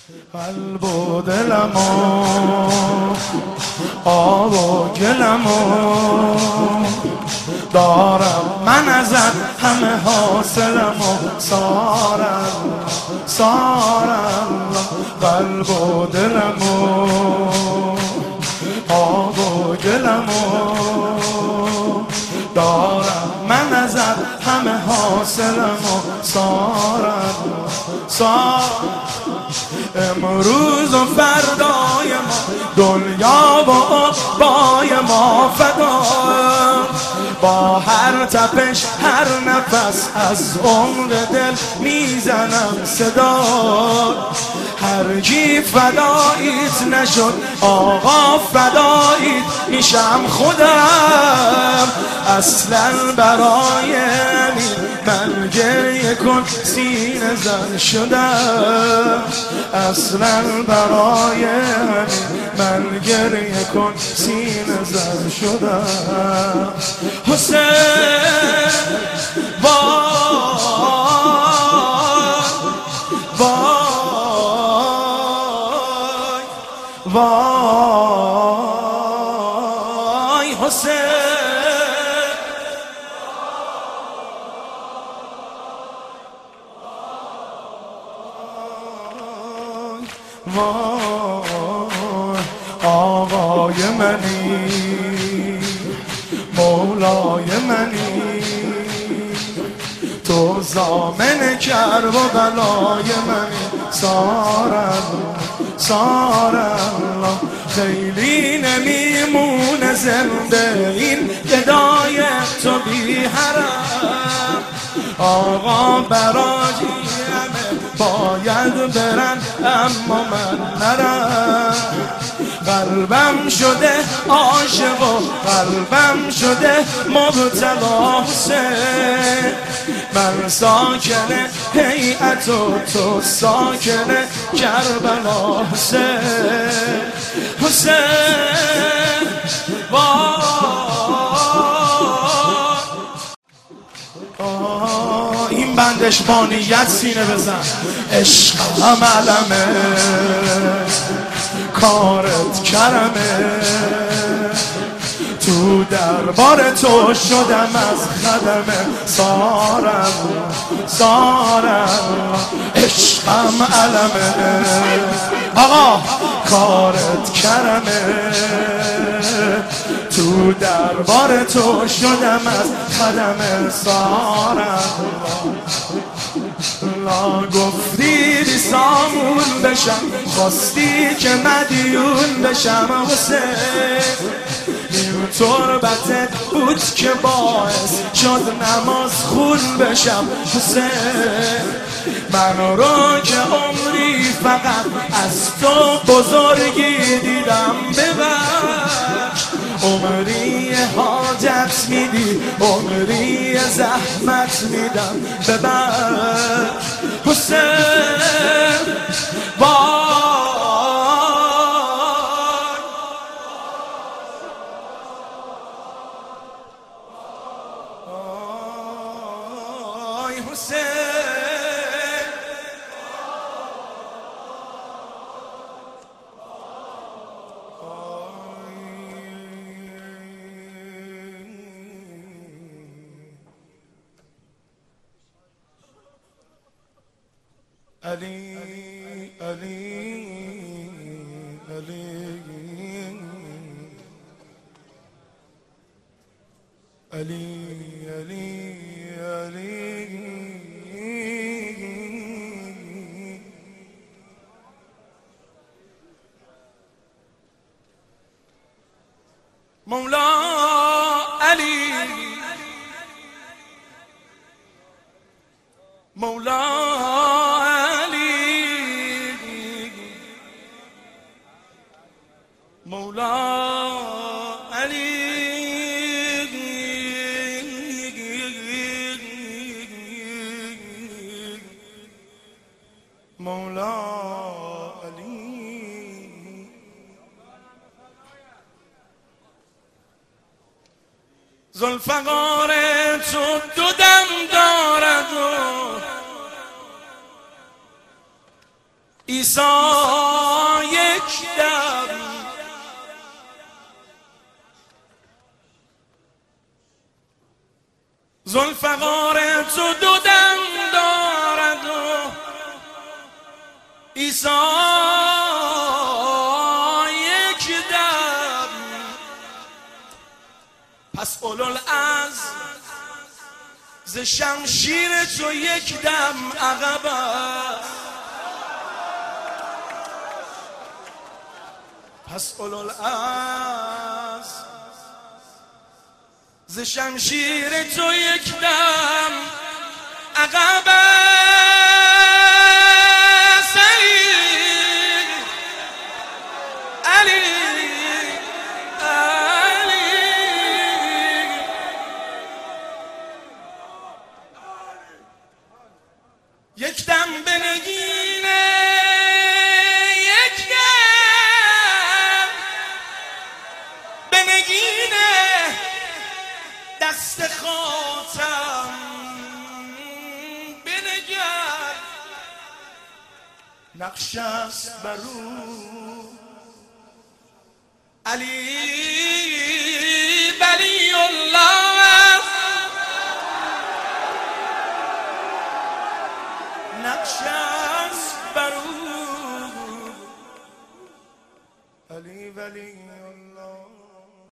قلب و دلمو آب و گلمو دارم من ازت همه حاصلمو سارم قلب و دلمو آب و گلمو دارم من ازت همه حاصلمو سارم امروز و فردای ما دنیا و عقبای ما فدا با هر تپش هر نفس از عمق دل میزنم صدا هرگی فداییت نشد آقا فداییت میشم خودم اصلا برای من گریه کن سینه زن شدم اصلا برای من گریه کن سینه زن شدم حسین وای حسین وای آقای منی مولای منی تو ضامن کرب و بلای منی سارم خیلی نمیمونه زنده این گدای تو بی حرم آقا براجیمه باید برن اما من نرم قلبم شده عاشق و قلبم شده مبتلا حسین من ساکن هیئت و تو ساکن کربلا حسین این بندش بانیت سینه بزن عشق هم علمه کارت کرمه تو دربار تو شدم از خدمه سارم عشقم علمه آقا کارت کرمه تو دربار تو شدم از خدمه سارم لا گفتی بی سامون بشم خواستی که مدیون بشم حسین این تربتت بود که باعث شد نماز خون بشم حسین من رو که عمری فقط از تو بزرگی دیدم ببخش عمری حاجت میدی عمری زحمت میدم ببخش حسین وای حسین علی مولا علی مولا مولا علی مولا علی ذوالفقار تو دو دم دارد و عیسی یک دم ذوالفقار تو دو دم دارد و عیسی یک دم، پس اولوالعزم ز شمشیر تو یک دم عقب است. پس اولوالعزم ز شمشیر تو یک دم عقب است. علی یک دم بنگینه، یک دم بنگینه دست خاتم بنگر، نقش است برو علی ولی الله، نقش است برو علی ولی الله.